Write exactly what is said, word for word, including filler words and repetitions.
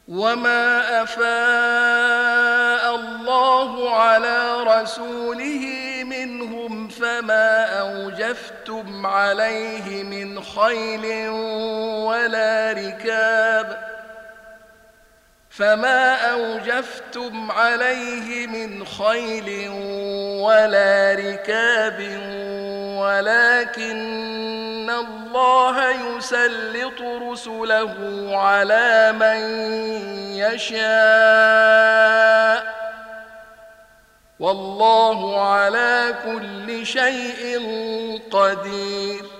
وما أفاء الله على رسوله منهم فما أوجفتم عليه من خيل ولا ركاب فما أوجفتم عليه من خيل ولا ركاب ولكن الله يسلط رسله على من يشاء والله على كل شيء قدير